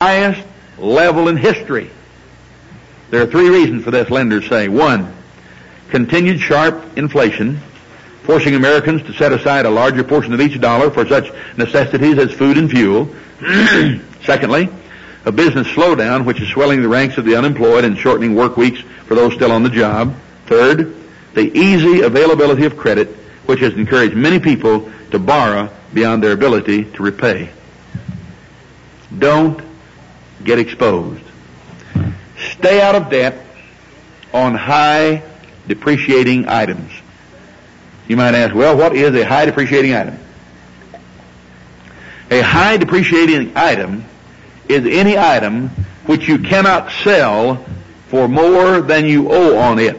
highest level in history. There are three reasons for this, lenders say. One, continued sharp inflation, forcing Americans to set aside a larger portion of each dollar for such necessities as food and fuel. Secondly, a business slowdown which is swelling the ranks of the unemployed and shortening work weeks for those still on the job. Third, the easy availability of credit which has encouraged many people to borrow beyond their ability to repay. Don't get exposed. Stay out of debt on high depreciating items. You might ask, well, what is a high depreciating item? A high depreciating item is any item which you cannot sell for more than you owe on it.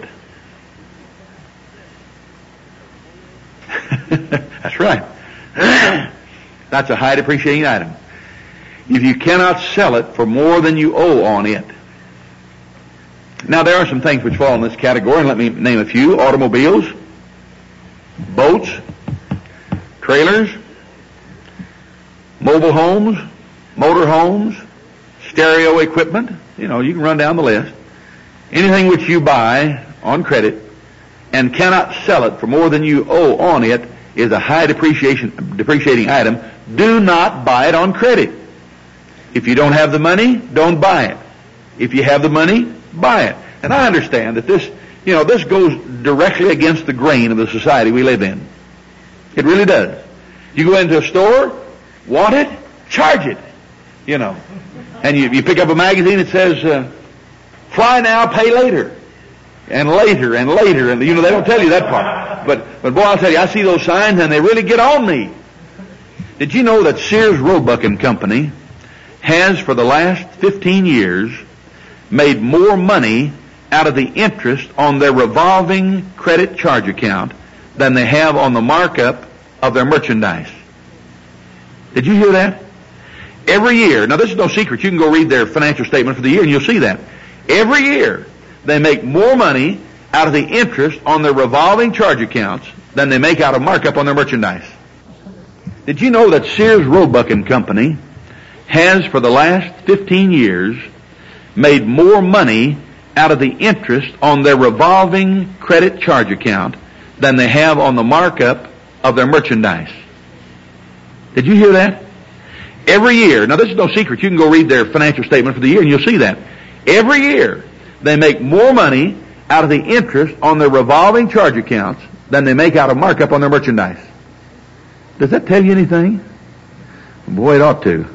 That's right. That's a high depreciating item. If you cannot sell it for more than you owe on it. Now there are some things which fall in this category, and let me name a few. Automobiles, boats, trailers, mobile homes, motor homes, stereo equipment. You know, you can run down the list. Anything which you buy on credit and cannot sell it for more than you owe on it is a high depreciating item. Do not buy it on credit. If you don't have the money, don't buy it. If you have the money, buy it. And I understand that this goes directly against the grain of the society we live in. It really does. You go into a store, want it, charge it. You know. And you pick up a magazine that says, fly now, pay later. And later, and later, and they don't tell you that part. But boy, I'll tell you, I see those signs and they really get on me. Did you know that Sears Roebuck and Company has for the last 15 years made more money out of the interest on their revolving credit charge account than they have on the markup of their merchandise? Did you hear that? Every year, now this is no secret, you can go read their financial statement for the year and you'll see that. Every year, they make more money out of the interest on their revolving charge accounts than they make out of markup on their merchandise. Did you know that Sears Roebuck and Company has for the last 15 years made more money out of the interest on their revolving credit charge account than they have on the markup of their merchandise? Did you hear that? Every year, now this is no secret, you can go read their financial statement for the year and you'll see that. Every year, they make more money out of the interest on their revolving charge accounts than they make out of markup on their merchandise. Does that tell you anything? Boy, it ought to.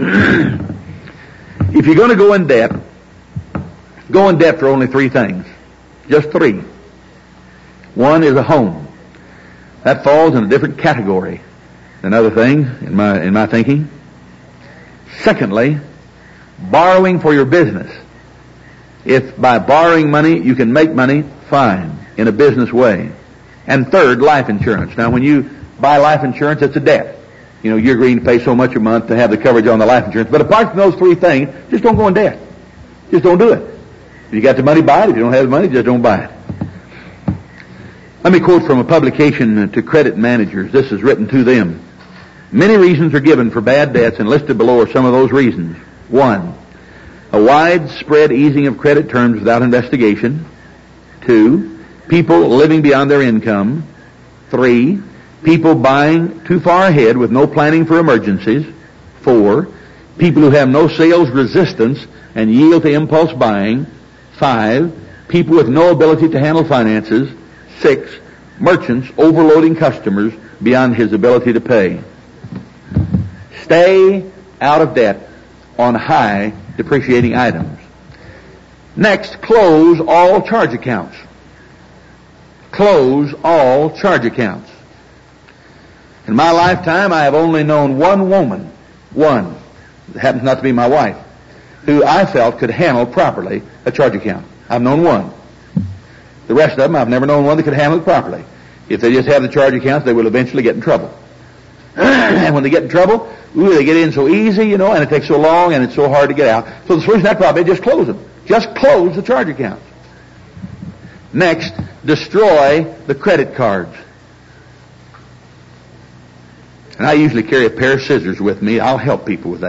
If you're going to go in debt for only three things. Just three. One is a home. That falls in a different category than other things in my thinking. Secondly, borrowing for your business. If by borrowing money you can make money, fine, in a business way. And third, life insurance. Now when you buy life insurance, it's a debt. You're agreeing to pay so much a month to have the coverage on the life insurance. But apart from those three things, just don't go in debt. Just don't do it. If you got the money, buy it. If you don't have the money, just don't buy it. Let me quote from a publication to credit managers. This is written to them. Many reasons are given for bad debts, and listed below are some of those reasons. 1, a widespread easing of credit terms without investigation. 2, people living beyond their income. 3, people buying too far ahead with no planning for emergencies. 4, people who have no sales resistance and yield to impulse buying. 5, people with no ability to handle finances. 6, merchants overloading customers beyond his ability to pay. Stay out of debt on high depreciating items. Next, close all charge accounts. Close all charge accounts. In my lifetime, I have only known one woman, it happens not to be my wife, who I felt could handle properly a charge account. I've known one. The rest of them, I've never known one that could handle it properly. If they just have the charge accounts, they will eventually get in trouble. And when they get in trouble, they get in so easy, and it takes so long, and it's so hard to get out. So the solution to that problem is just close them. Just close the charge accounts. Next, destroy the credit cards. And I usually carry a pair of scissors with me. I'll help people with that.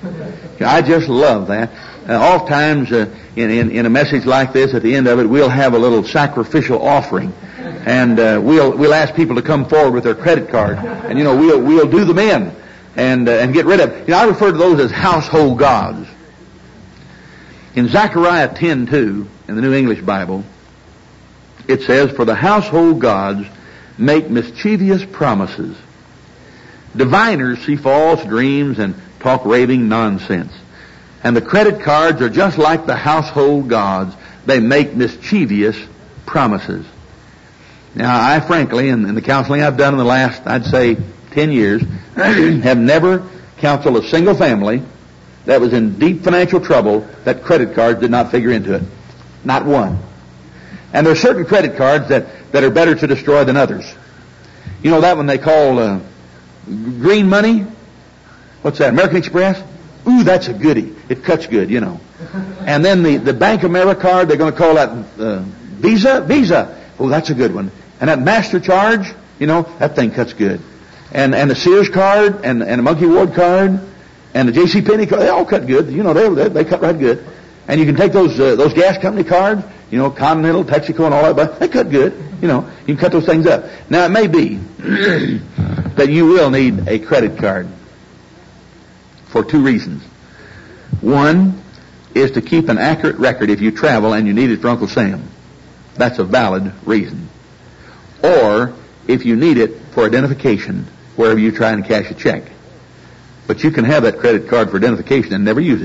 I just love that. Oftentimes, in a message like this, at the end of it, we'll have a little sacrificial offering, and we'll ask people to come forward with their credit card, and we'll do them in and get rid of. I refer to those as household gods. In Zechariah 10:2 in the New English Bible, it says, "For the household gods make mischievous promises. Diviners see false dreams and talk raving nonsense. And the credit cards are just like the household gods. They make mischievous promises." Now, I frankly, in the counseling I've done in the last, I'd say, 10 years, have never counseled a single family that was in deep financial trouble that credit cards did not figure into it. Not one. And there are certain credit cards that are better to destroy than others. You know that one they call green money? What's that? American Express? Ooh, that's a goodie. It cuts good, And then the Bank of America card, they're going to call that Visa. Oh, that's a good one. And that Master Charge, that thing cuts good. And the Sears card and the Monkey Ward card and the J.C. Penney card, they all cut good. They cut right good. And you can take those gas company cards, Continental, Texaco, and all that, but they cut good. You can cut those things up. Now, it may be that you will need a credit card for two reasons. One is to keep an accurate record if you travel and you need it for Uncle Sam. That's a valid reason. Or if you need it for identification wherever you try and cash a check. But you can have that credit card for identification and never use it.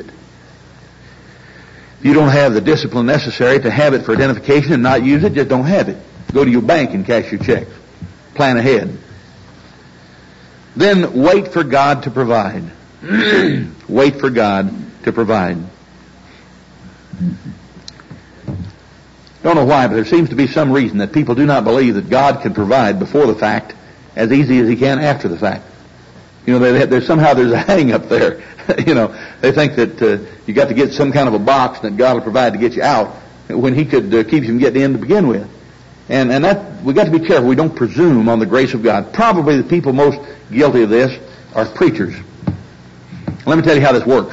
If you don't have the discipline necessary to have it for identification and not use it, just don't have it. Go to your bank and cash your checks. Plan ahead. Then wait for God to provide. Wait for God to provide. Don't know why, but there seems to be some reason that people do not believe that God can provide before the fact as easy as He can after the fact. There's a hang up there. They think that you got to get some kind of a box that God will provide to get you out when He could keep you from getting in to begin with. And that we got to be careful. We don't presume on the grace of God. Probably the people most guilty of this are preachers. Let me tell you how this works.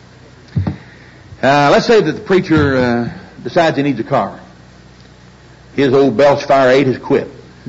Let's say that the preacher decides he needs a car. His old Belch Fire 8 has quit,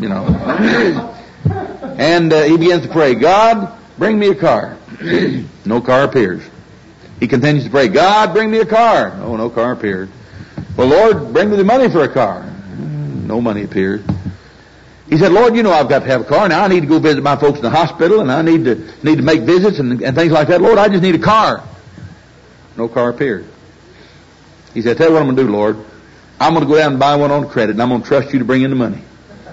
And he begins to pray, "God, bring me a car." No car appears. He continues to pray, "God, bring me a car." Oh, no car appears. "Well, Lord, bring me the money for a car." No money appears. He said, "Lord, I've got to have a car. Now I need to go visit my folks in the hospital, and I need to make visits and things like that. Lord, I just need a car." No car appears. He said, "Tell you what I'm going to do, Lord. I'm going to go down and buy one on credit, and I'm going to trust you to bring in the money."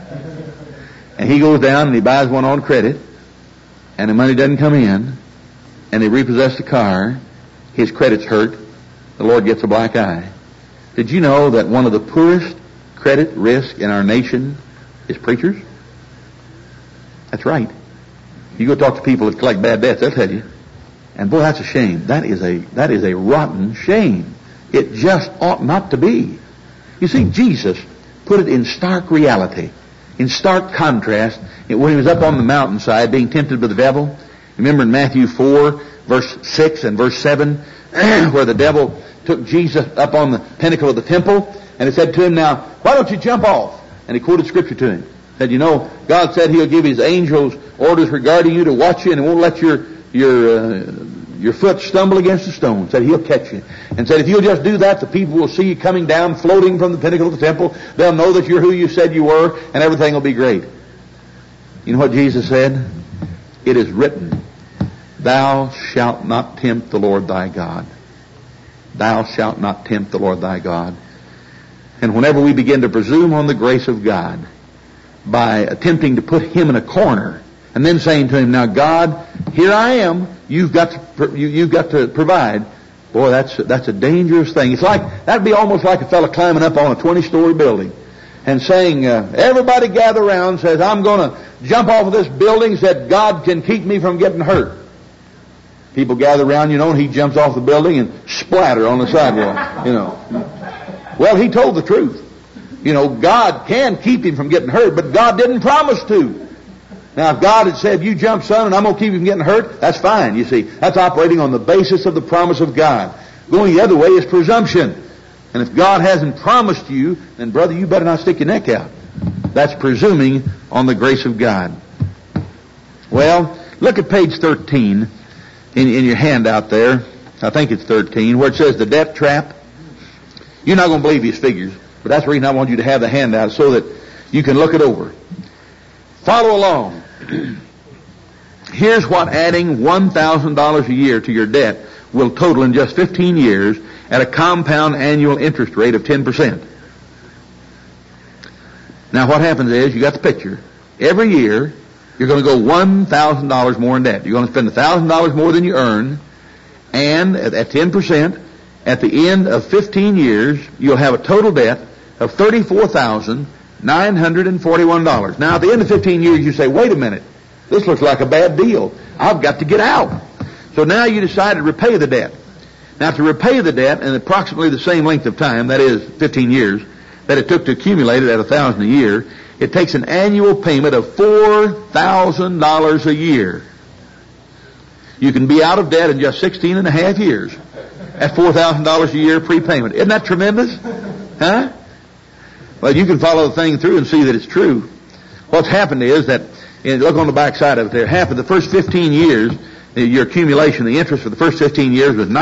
And he goes down and he buys one on credit, and the money doesn't come in, and they repossess the car. His credit's hurt. The Lord gets a black eye. Did you know that one of the poorest credit risk in our nation is preachers? That's right. You go talk to people that collect bad debts, they'll tell you. And boy, that's a shame. That is a rotten shame. It just ought not to be. You see, Jesus put it in stark reality, in stark contrast, when He was up on the mountainside being tempted by the devil. Remember in Matthew 4, verse 6 and verse 7, where the devil took Jesus up on the pinnacle of the temple, and he said to him, "Now, why don't you jump off?" And he quoted Scripture to him. Said, God said He'll give His angels orders regarding you to watch you, and won't let your foot stumble against a stone. Said He'll catch you. And said if you'll just do that, the people will see you coming down, floating from the pinnacle of the temple. They'll know that you're who you said you were, and everything will be great. You know what Jesus said? It is written, "Thou shalt not tempt the Lord thy God." Thou shalt not tempt the Lord thy God. And whenever we begin to presume on the grace of God by attempting to put Him in a corner and then saying to Him, "Now God, here I am. You've got to provide." Boy, that's a dangerous thing. It's like that'd be almost like a fellow climbing up on a 20-story building and saying, "Everybody gather around," says, "I'm going to jump off of this building so that God can keep me from getting hurt." People gather around, and he jumps off the building and splatter on the sidewalk. Well, he told the truth. God can keep him from getting hurt, but God didn't promise to. Now, if God had said, you jump, son, and I'm going to keep you from getting hurt, that's fine, you see. That's operating on the basis of the promise of God. Going the other way is presumption. And if God hasn't promised you, then, brother, you better not stick your neck out. That's presuming on the grace of God. Well, look at page 13 in your handout there. I think it's 13, where it says the debt trap. You're not going to believe these figures, but that's the reason I want you to have the handout so that you can look it over. Follow along. Here's what adding $1,000 a year to your debt will total in just 15 years at a compound annual interest rate of 10%. Now what happens is, you got the picture. Every year, you're going to go $1,000 more in debt. You're going to spend $1,000 more than you earn, and at 10%, at the end of 15 years, you'll have a total debt of $34,941. Now, at the end of 15 years, you say, wait a minute, this looks like a bad deal. I've got to get out. So now you decide to repay the debt. Now, to repay the debt in approximately the same length of time, that is 15 years, that it took to accumulate it at $1,000 a year, it takes an annual payment of $4,000 a year. You can be out of debt in just 16 and a half years at $4,000 a year prepayment. Isn't that tremendous? Huh? Well, you can follow the thing through and see that it's true. What's happened is that, look on the back side of it there, half of the first 15 years, your accumulation, the interest for the first 15 years was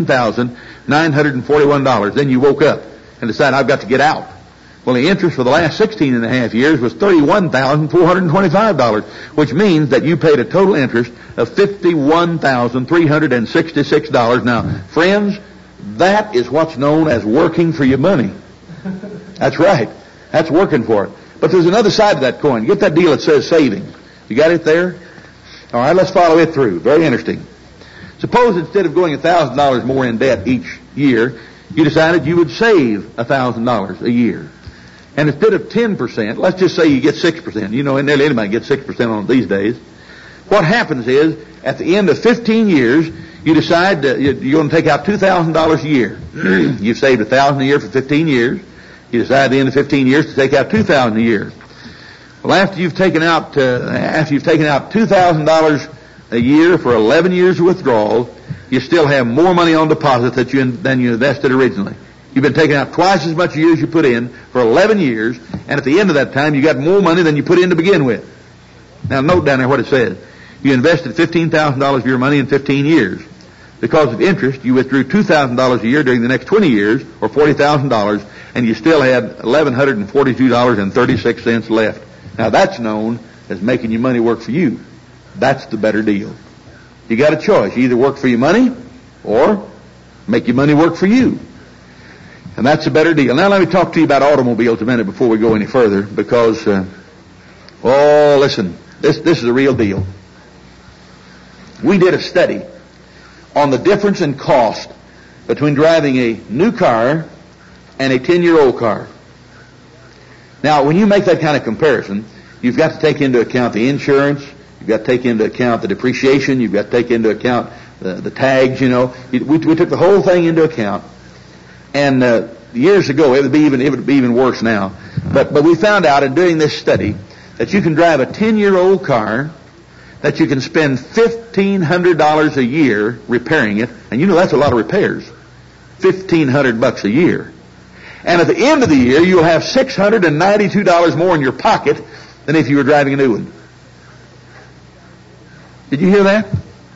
$19,941. Then you woke up and decided, I've got to get out. Well, the interest for the last 16 and a half years was $31,425, which means that you paid a total interest of $51,366. Now, friends, that is what's known as working for your money. That's right. That's working for it. But there's another side to that coin. Get that deal that says saving. You got it there? All right, let's follow it through. Very interesting. Suppose instead of going $1,000 more in debt each year, you decided you would save $1,000 a year. And instead of 10%, let's just say you get 6%. You know, nearly anybody gets 6% on it these days. What happens is, at the end of 15 years, you decide that you're going to take out $2,000 a year. You've saved $1,000 a year for 15 years. You decide at the end of 15 years to take out $2,000 a year. Well, after you've taken out $2,000 a year for 11 years of withdrawals, you still have more money on deposit than you invested originally. You've been taking out twice as much a year as you put in for 11 years, and at the end of that time, you got more money than you put in to begin with. Now, note down there what it says. You invested $15,000 of your money in 15 years. Because of interest, you withdrew $2,000 a year during the next 20 years, or $40,000, and you still had $1,142.36 left. Now, that's known as making your money work for you. That's the better deal. You got a choice. You either work for your money or make your money work for you. And that's a better deal. Now let me talk to you about automobiles a minute before we go any further, because, listen, this is a real deal. We did a study on the difference in cost between driving a new car and a 10-year-old car. Now, when you make that kind of comparison, you've got to take into account the insurance, you've got to take into account the depreciation, you've got to take into account the tags, you know. We took the whole thing into account. And years ago, it would be even worse now. But we found out in doing this study that you can drive a 10-year-old car, that you can spend $1,500 a year repairing it, and you know that's a lot of repairs. $1,500 a year. And at the end of the year, you'll have $692 more in your pocket than if you were driving a new one. Did you hear that?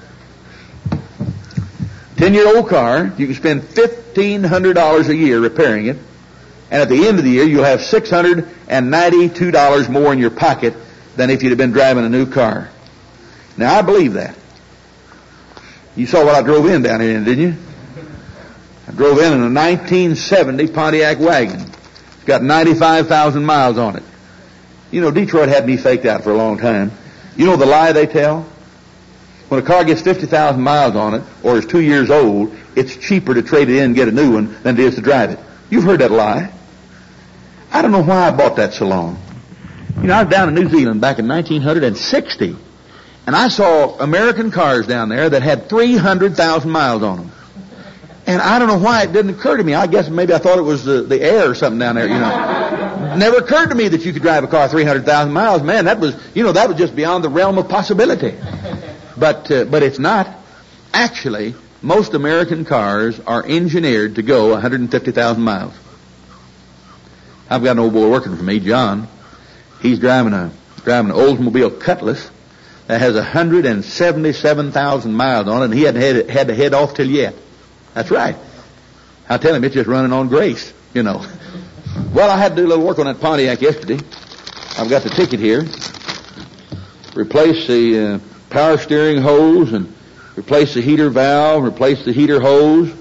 10-year-old car, you can spend $1,500 a year repairing it, and at the end of the year, you'll have $692 more in your pocket than if you'd have been driving a new car. Now, I believe that. You saw what I drove in down here, didn't you? I drove in a 1970 Pontiac wagon. It's got 95,000 miles on it. You know, Detroit had me faked out for a long time. You know the lie they tell? When a car gets 50,000 miles on it, or is 2 years old, it's cheaper to trade it in and get a new one than it is to drive it. You've heard that lie. I don't know why I bought that so long. You know, I was down in New Zealand back in 1960, and I saw American cars down there that had 300,000 miles on them. And I don't know why it didn't occur to me. I guess maybe I thought it was the air or something down there, you know. never occurred to me that you could drive a car 300,000 miles. Man, that was just beyond the realm of possibility. But it's not. Actually, most American cars are engineered to go 150,000 miles. I've got an old boy working for me, John. He's driving an Oldsmobile Cutlass that has 177,000 miles on it, and he hadn't had to head off till yet. That's right. I tell him it's just running on grace, Well, I had to do a little work on that Pontiac yesterday. I've got the ticket here. Replace the power steering hose and replace the heater valve, replace the heater hose.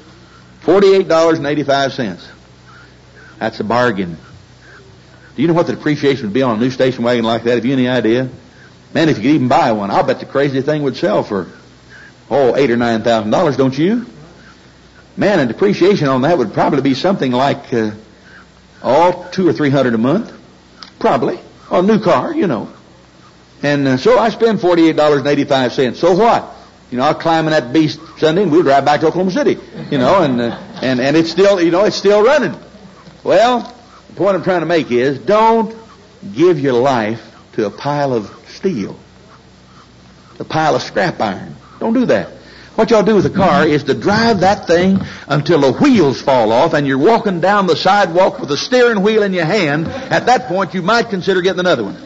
$48.85. That's a bargain. Do you know what the depreciation would be on a new station wagon like that? Have you any idea? Man, if you could even buy one, I'll bet the crazy thing would sell for, $8,000 or $9,000, don't you? Man, and depreciation on that would probably be something like, $200 or $300 a month. Probably. On a new car, And so I spend $48.85. So what? I'll climb in that beast Sunday and we'll drive back to Oklahoma City. And it's still, it's still running. Well, the point I'm trying to make is, don't give your life to a pile of steel, a pile of scrap iron. Don't do that. What y'all do with a car is to drive that thing until the wheels fall off and you're walking down the sidewalk with the steering wheel in your hand. At that point, you might consider getting another one.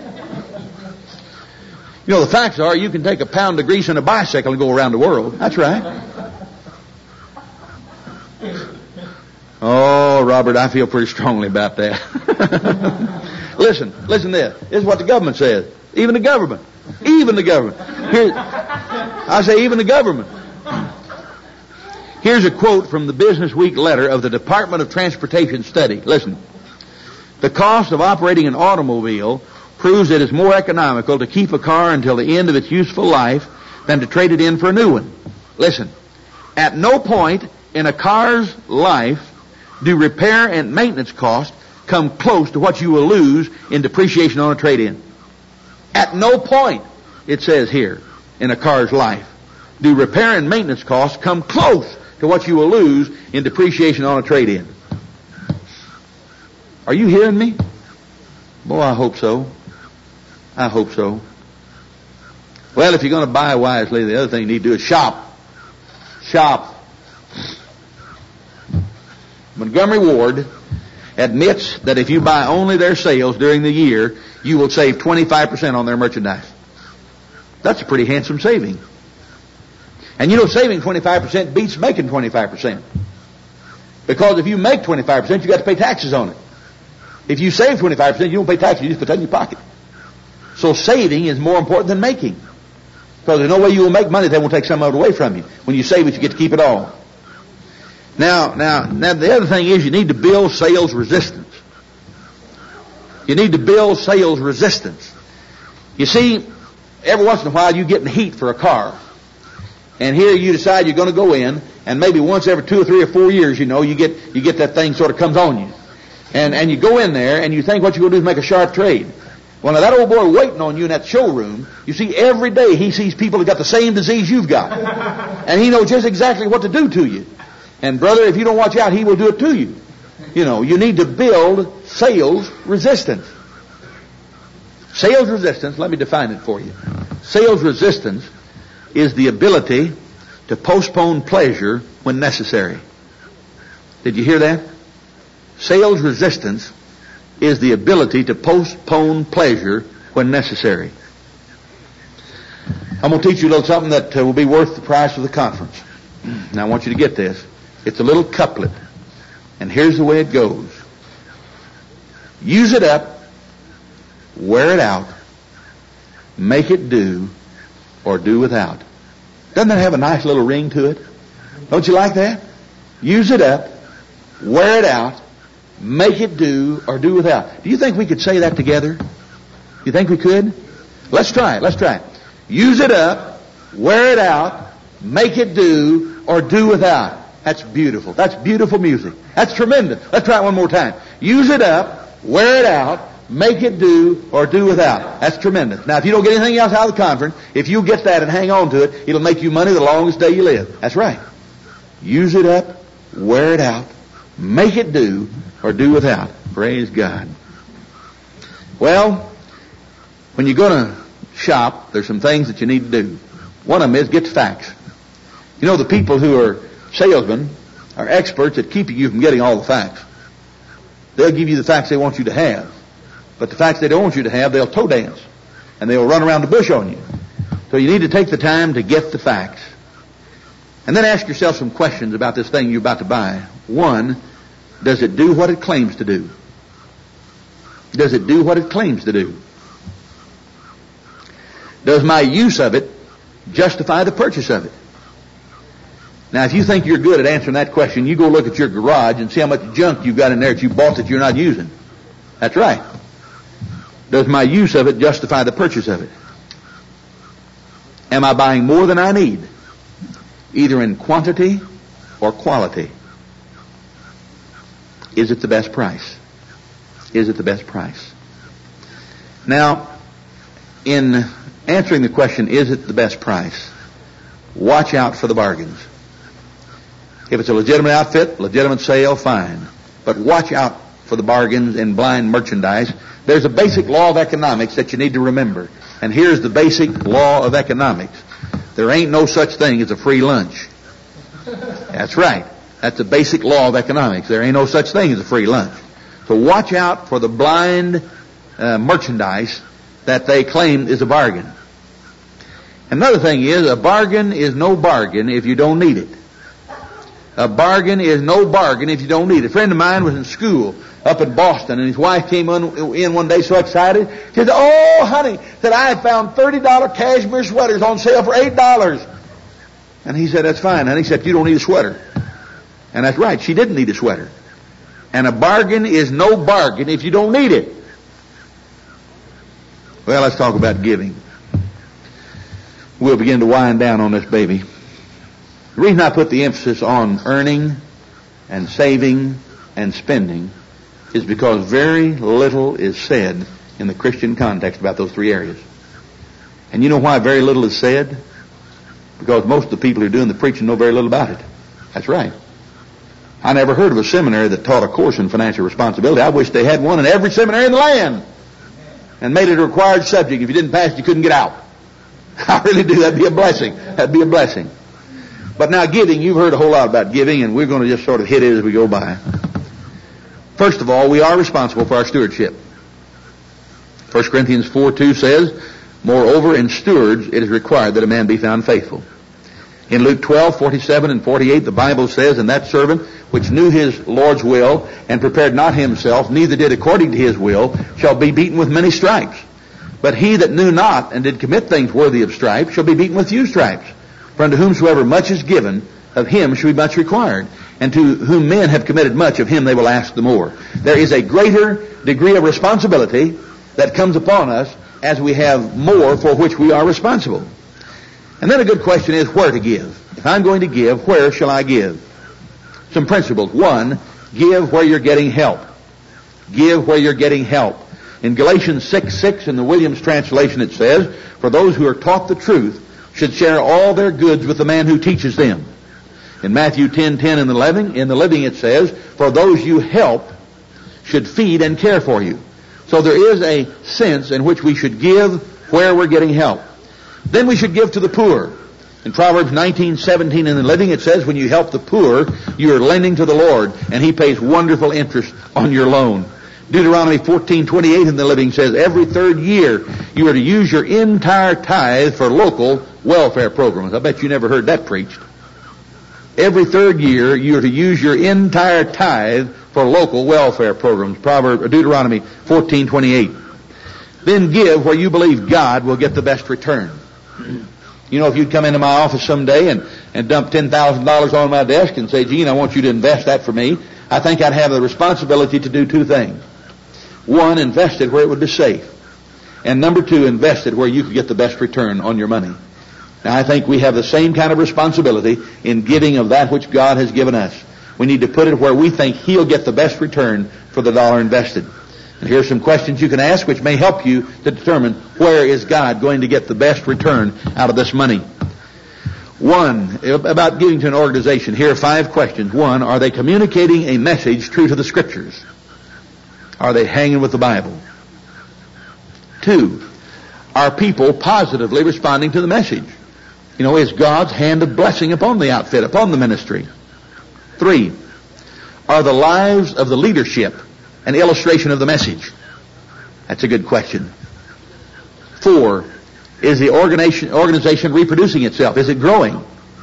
The facts are you can take a pound of grease in a bicycle and go around the world. That's right. Oh, Robert, I feel pretty strongly about that. Listen to this. This is what the government says. Even the government. Even the government. I say even the government. Here's a quote from the Business Week letter of the Department of Transportation study. Listen. The cost of operating an automobile proves it is more economical to keep a car until the end of its useful life than to trade it in for a new one. Listen. At no point in a car's life do repair and maintenance costs come close to what you will lose in depreciation on a trade-in. At no point, it says here, in a car's life, do repair and maintenance costs come close to what you will lose in depreciation on a trade-in. Are you hearing me? Boy, I hope so. I hope so. Well, if you're going to buy wisely, the other thing you need to do is shop. Shop. Montgomery Ward admits that if you buy only their sales during the year, you will save 25% on their merchandise. That's a pretty handsome saving. And saving 25% beats making 25. Because if you make 25%, you got to pay taxes on it. If you save 25%, you don't pay taxes, you just put that in your pocket. So saving is more important than making. Because there's no way you will make money if they won't take some of it away from you. When you save it, you get to keep it all. Now, the other thing is you need to build sales resistance. You need to build sales resistance. You see, every once in a while you get in heat for a car. And here you decide you're going to go in, and maybe once every 2 or 3 or 4 years, you get that thing sort of comes on you. And you go in there, and you think what you're going to do is make a sharp trade. Well, now that old boy waiting on you in that showroom, you see every day he sees people that got the same disease you've got. And he knows just exactly what to do to you. And brother, if you don't watch out, he will do it to you. You need to build sales resistance. Sales resistance, let me define it for you. Sales resistance is the ability to postpone pleasure when necessary. Did you hear that? Sales resistance is the ability to postpone pleasure when necessary. I'm going to teach you a little something that will be worth the price of the conference. Now I want you to get this. It's a little couplet. And here's the way it goes. Use it up, wear it out, make it do, or do without. Doesn't that have a nice little ring to it? Don't you like that? Use it up, wear it out, make it do, or do without. Do you think we could say that together? You think we could? Let's try it. Use it up, wear it out, make it do, or do without. That's beautiful. That's beautiful music. That's tremendous. Let's try it one more time. Use it up, wear it out, make it do, or do without. That's tremendous. Now, if you don't get anything else out of the conference, if you get that and hang on to it, it'll make you money the longest day you live. That's right. Use it up, wear it out, make it do, or do without. Praise God. Well, when you're going to shop, there's some things that you need to do. One of them is get the facts. You know, the people who are salesmen are experts at keeping you from getting all the facts. They'll give you the facts they want you to have. But the facts they don't want you to have, they'll toe dance. And they'll run around the bush on you. So you need to take the time to get the facts. And then ask yourself some questions about this thing you're about to buy. One, does it do what it claims to do? Does it do what it claims to do? Does my use of it justify the purchase of it? Now, if you think you're good at answering that question, you go look at your garage and see how much junk you've got in there that you bought that you're not using. That's right. Does my use of it justify the purchase of it? Am I buying more than I need, either in quantity or quality? Is it the best price? Is it the best price? Now, in answering the question, is it the best price, watch out for the bargains. If it's a legitimate outfit, legitimate sale, fine. But watch out for the bargains in blind merchandise. There's a basic law of economics that you need to remember. And here's the basic law of economics. There ain't no such thing as a free lunch. That's right. That's the basic law of economics. There ain't no such thing as a free lunch. So watch out for the blind merchandise that they claim is a bargain. Another thing is, a bargain is no bargain if you don't need it. A bargain is no bargain if you don't need it. A friend of mine was in school up in Boston, and his wife came in one day so excited. She said, "Oh, honey," said, "I had found $30 cashmere sweaters on sale for $8. And he said, "That's fine, honey, except you don't need a sweater." And that's right, she didn't need a sweater. And a bargain is no bargain if you don't need it. Well, let's talk about giving. We'll begin to wind down on this baby. The reason I put the emphasis on earning and saving and spending is because very little is said in the Christian context about those three areas. And you know why very little is said? Because most of the people who are doing the preaching know very little about it. That's right. I never heard of a seminary that taught a course in financial responsibility. I wish they had one in every seminary in the land and made it a required subject. If you didn't pass it, you couldn't get out. I really do. That'd be a blessing. That'd be a blessing. But now giving, you've heard a whole lot about giving, and we're going to just sort of hit it as we go by. First of all, we are responsible for our stewardship. 1 Corinthians 4:2 says, "Moreover, in stewards it is required that a man be found faithful." In Luke 12:47 and 48, the Bible says, "And that servant which knew his Lord's will, and prepared not himself, neither did according to his will, shall be beaten with many stripes. But he that knew not, and did commit things worthy of stripes, shall be beaten with few stripes. For unto whomsoever much is given, of him shall be much required. And to whom men have committed much, of him they will ask the more." There is a greater degree of responsibility that comes upon us as we have more for which we are responsible. And then a good question is where to give. If I'm going to give, where shall I give? Some principles. One, give where you're getting help. Give where you're getting help. In Galatians 6:6 in the Williams translation it says, "For those who are taught the truth should share all their goods with the man who teaches them." In Matthew 10:10 in the Living it says, "For those you help should feed and care for you." So there is a sense in which we should give where we're getting help. Then we should give to the poor. In Proverbs 19:17 in the Living it says, "When you help the poor, you are lending to the Lord, and He pays wonderful interest on your loan." Deuteronomy 14:28 in the Living says, "Every third year you are to use your entire tithe for local welfare programs." I bet you never heard that preached. Every third year you are to use your entire tithe for local welfare programs. Deuteronomy 14:28. Then give where you believe God will get the best return. You know, if you'd come into my office someday and dump $10,000 on my desk and say, "Gene, I want you to invest that for me," I think I'd have the responsibility to do two things. One, invest it where it would be safe. And number two, invest it where you could get the best return on your money. Now, I think we have the same kind of responsibility in giving of that which God has given us. We need to put it where we think He'll get the best return for the dollar invested. And here are some questions you can ask which may help you to determine where is God going to get the best return out of this money. One, about giving to an organization. Here are 5 questions. One, are they communicating a message true to the Scriptures? Are they hanging with the Bible? 2, are people positively responding to the message? You know, is God's hand of blessing upon the outfit, upon the ministry? 3, are the lives of the leadership an illustration of the message? That's a good question. 4, is the organization reproducing itself? Is it growing?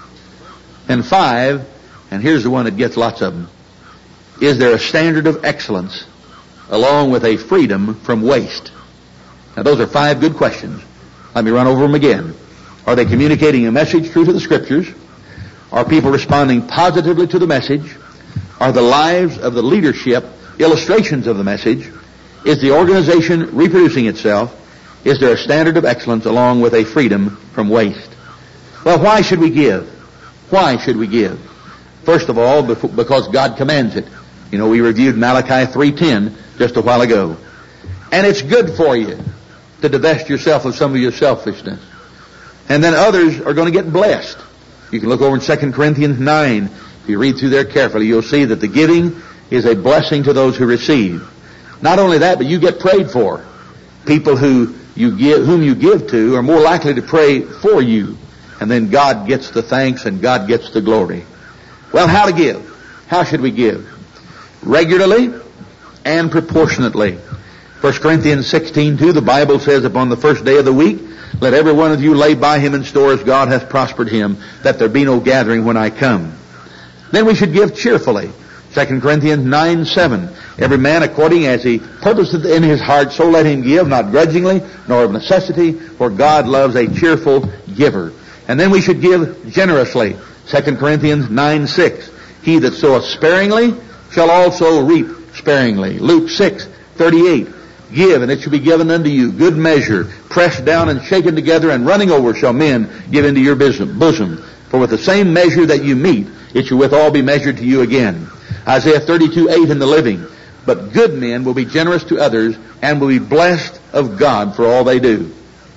And 5, and here's the one that gets lots of them, is there a standard of excellence along with a freedom from waste? Now those are 5 good questions. Let me run over them again. Are they communicating a message true to the Scriptures? Are people responding positively to the message? Are the lives of the leadership illustrations of the message? Is the organization reproducing itself? Is there a standard of excellence along with a freedom from waste? Well, why should we give? Why should we give? First of all, because God commands it. You know, we reviewed Malachi 3:10 just a while ago. And it's good for you to divest yourself of some of your selfishness. And then others are going to get blessed. You can look over in 2 Corinthians 9. If you read through there carefully, you'll see that the giving is a blessing to those who receive. Not only that, but you get prayed for. People whom you give to are more likely to pray for you. And then God gets the thanks and God gets the glory. Well, how to give? How should we give? Regularly and proportionately. 1 Corinthians 16:2, the Bible says, upon the first day of the week, let every one of you lay by him in store as God hath prospered him, that there be no gathering when I come. Then we should give cheerfully. 2 Corinthians 9:7, every man according as he purposeth in his heart, so let him give, not grudgingly, nor of necessity, for God loves a cheerful giver. And then we should give generously. 2 Corinthians 9:6, he that soweth sparingly shall also reap sparingly. Luke 6:38, give, and it shall be given unto you, good measure, pressed down and shaken together, and running over shall men give into your bosom. For with the same measure that you meet, it shall withal be measured to you again. Isaiah 32:8 in the Living, but good men will be generous to others, and will be blessed of God for all they do.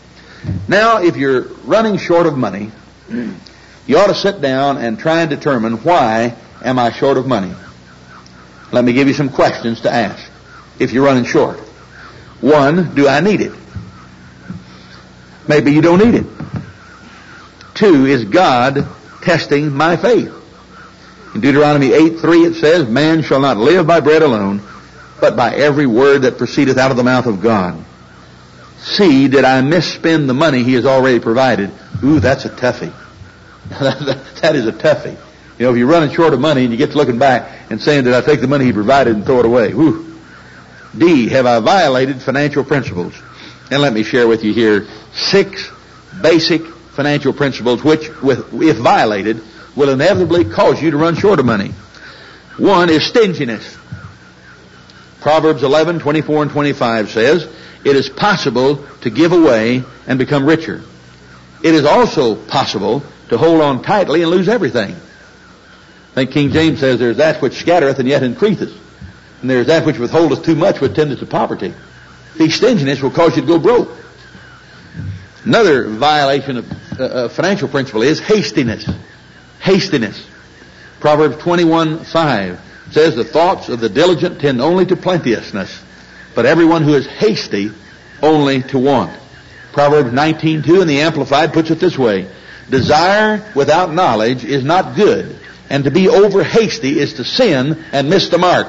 Now, if you're running short of money, you ought to sit down and try and determine, why am I short of money? Let me give you some questions to ask if you're running short. 1, do I need it? Maybe you don't need it. 2, is God testing my faith? In Deuteronomy 8:3 it says, man shall not live by bread alone, but by every word that proceedeth out of the mouth of God. C, did I misspend the money he has already provided? Ooh, that's a toughie. That is a toughie. You know, if you're running short of money and you get to looking back and saying, did I take the money he provided and throw it away? Whew. D, have I violated financial principles? And let me share with you here 6 basic financial principles which, if violated, will inevitably cause you to run short of money. 1 is stinginess. Proverbs 11:24 and 25 says, it is possible to give away and become richer. It is also possible to hold on tightly and lose everything. I think King James says, there's that which scattereth and yet increaseth, and there's that which withholdeth too much which tendeth to poverty. See, stinginess will cause you to go broke. Another violation of financial principle is hastiness. Hastiness. Proverbs 21:5 says, the thoughts of the diligent tend only to plenteousness, but everyone who is hasty only to want. Proverbs 19:2 in the Amplified puts it this way, desire without knowledge is not good, and to be over hasty is to sin and miss the mark.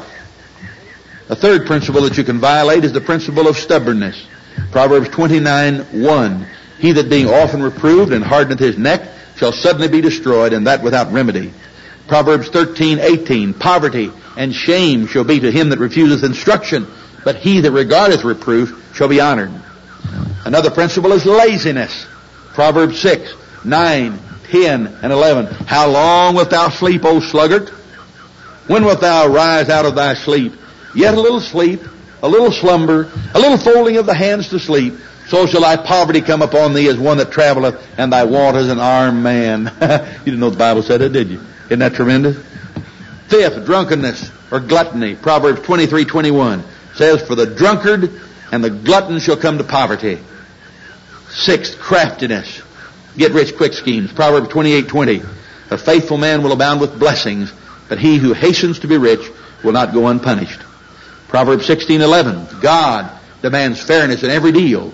A third principle that you can violate is the principle of stubbornness. Proverbs 29:1, he that being often reproved and hardeneth his neck shall suddenly be destroyed, and that without remedy. Proverbs 13:18, poverty and shame shall be to him that refuseth instruction, but he that regardeth reproof shall be honored. Another principle is laziness. Proverbs 6:9, 10, and 11. How long wilt thou sleep, O sluggard? When wilt thou rise out of thy sleep? Yet a little sleep, a little slumber, a little folding of the hands to sleep, so shall thy poverty come upon thee as one that traveleth, and thy want as an armed man. You didn't know the Bible said it, did you? Isn't that tremendous? Fifth, drunkenness or gluttony. Proverbs 23:21 says, for the drunkard and the glutton shall come to poverty. Sixth, craftiness. Get rich quick schemes. Proverbs 28:20. A faithful man will abound with blessings, but he who hastens to be rich will not go unpunished. Proverbs 16:11. God demands fairness in every deal,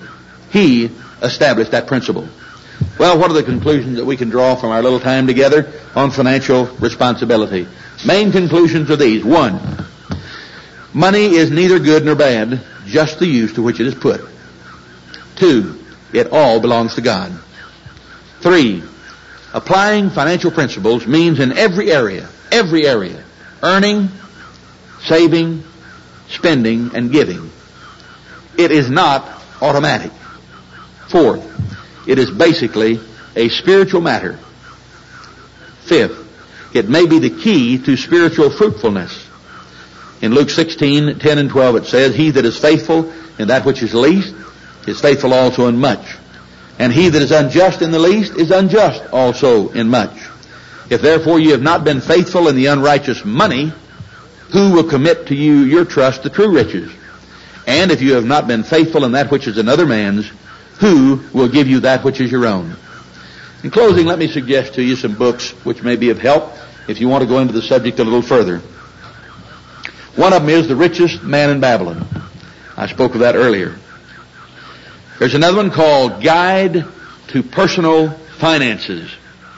He established that principle. Well, what are the conclusions that we can draw from our little time together on financial responsibility? Main conclusions are these. 1, money is neither good nor bad, just the use to which it is put. 2, it all belongs to God. 3, applying financial principles means in every area, earning, saving, spending, and giving. It is not automatic. 4th, it is basically a spiritual matter. 5th, it may be the key to spiritual fruitfulness. In Luke 16:10 and 12 it says, he that is faithful in that which is least is faithful also in much. And he that is unjust in the least is unjust also in much. If therefore you have not been faithful in the unrighteous money, who will commit to you your trust to true riches? And if you have not been faithful in that which is another man's, who will give you that which is your own? In closing, let me suggest to you some books which may be of help if you want to go into the subject a little further. One of them is The Richest Man in Babylon. I spoke of that earlier. There's another one called Guide to Personal Finances,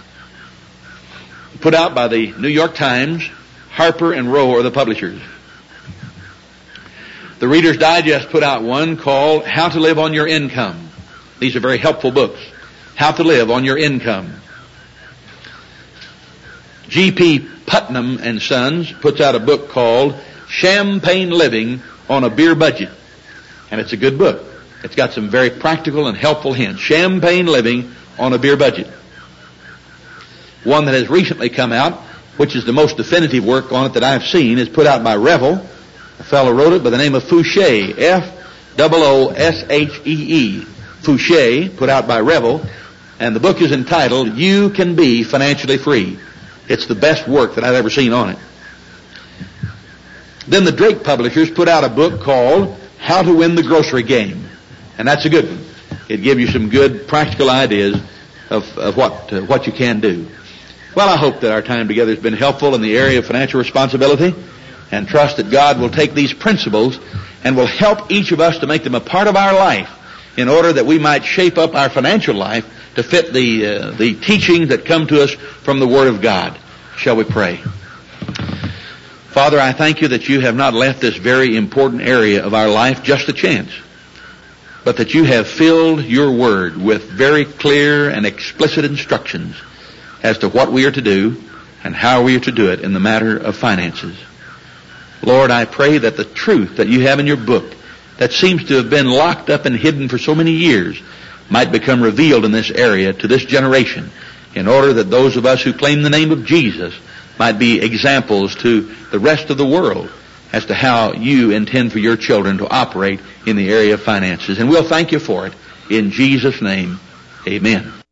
put out by the New York Times. Harper and Row are the publishers. The Reader's Digest put out one called How to Live on Your Income. These are very helpful books. How to Live on Your Income. G.P. Putnam and Sons puts out a book called Champagne Living on a Beer Budget. And it's a good book. It's got some very practical and helpful hints. Champagne Living on a Beer Budget. One that has recently come out, which is the most definitive work on it that I've seen, is put out by Revel. A fellow wrote it by the name of Fouché, F-O-O-S-H-E-E. Fouché, put out by Revel, and the book is entitled, You Can Be Financially Free. It's the best work that I've ever seen on it. Then the Drake publishers put out a book called How to Win the Grocery Game, and that's a good one. It gives you some good practical ideas of what you can do. Well, I hope that our time together has been helpful in the area of financial responsibility, and trust that God will take these principles and will help each of us to make them a part of our life in order that we might shape up our financial life to fit the teachings that come to us from the Word of God. Shall we pray? Father, I thank you that you have not left this very important area of our life just a chance, but that you have filled your Word with very clear and explicit instructions as to what we are to do and how we are to do it in the matter of finances. Lord, I pray that the truth that you have in your book that seems to have been locked up and hidden for so many years might become revealed in this area to this generation, in order that those of us who claim the name of Jesus might be examples to the rest of the world as to how you intend for your children to operate in the area of finances. And we'll thank you for it. In Jesus' name, amen.